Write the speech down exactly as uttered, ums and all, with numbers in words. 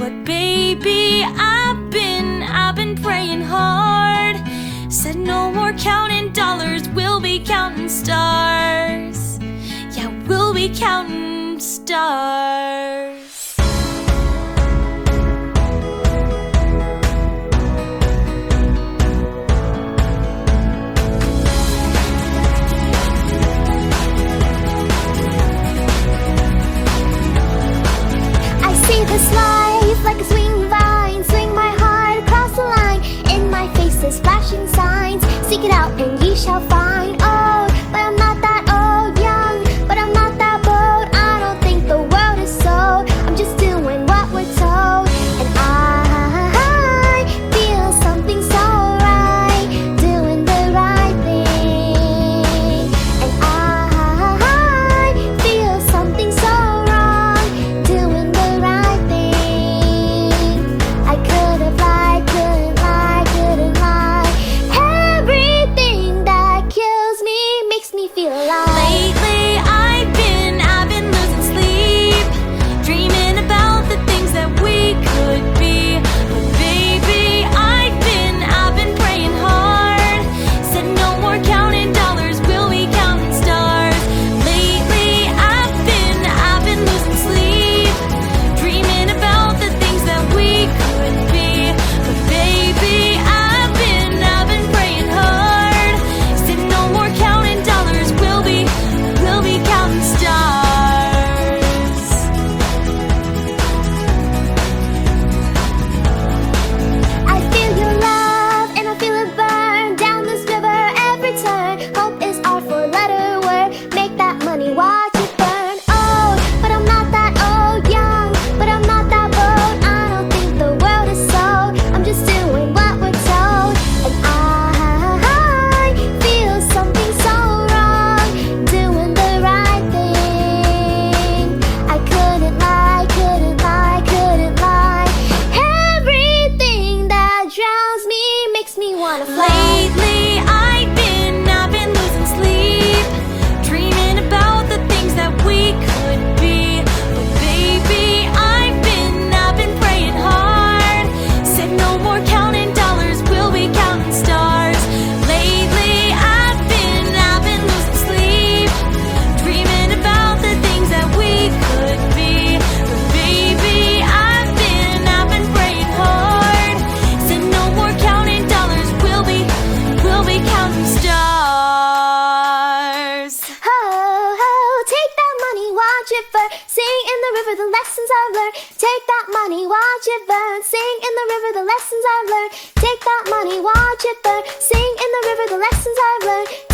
But baby, I've been, I've been praying hard. Said no more counting dollars, we'll be counting stars. Yeah, we'll be counting stars. This life like a swinging vine, swing my heart across the line. In my face is flashing signs, seek it out and ye shall find. Old, but I'm not that old, young, but I'm not that bold. I don't think the world is sold, I'm just doing what we're told. And I feel something so right, doing the right thing. And I feel something so wrong, doing the right thing. I couldn't lie, couldn't lie, couldn't lie. Everything that kills me makes me feel alive. Lately I've been, I've been losing sleep, dreaming about the things that we could be. But baby, I've been, I've been praying hard. Said no more counting dollars, we'll be counting stars. Lately I've been, I've been losing sleep, dreaming about the things that we could be. But baby, I've been, I've been praying hard. Said no more counting dollars, we'll be, we'll be counting stars. I feel your love and I feel it burn down this river every turn. Hope is our four-letter word, make that money, watch it burn. Old, but I'm not that old, young, but I'm not that bold. I don't think the world is sold, I'm just doing what we're told. And I feel something so wrong, doing the right thing. I couldn't lie, couldn't lie, couldn't lie. Everything that drowns me makes me wanna fly. Lately I've been, I've been losing sleep, dreaming about the things that we could be. But baby, I've been, I've been praying hard. Said no more counting dollars, we'll be counting stars. Lately I've been, I've been losing sleep, dreaming about the things that we could be. But baby, I've been, I've been praying hard. Said no more counting dollars, we'll be, we'll be counting stars. Oh, oh, take that money, watch it burn. Sing in the river the lessons I've learned. Take that money, watch it burn. Sing in the river the lessons I've learned. Take that money, watch it burn. Sing in the river the lessons I've learned.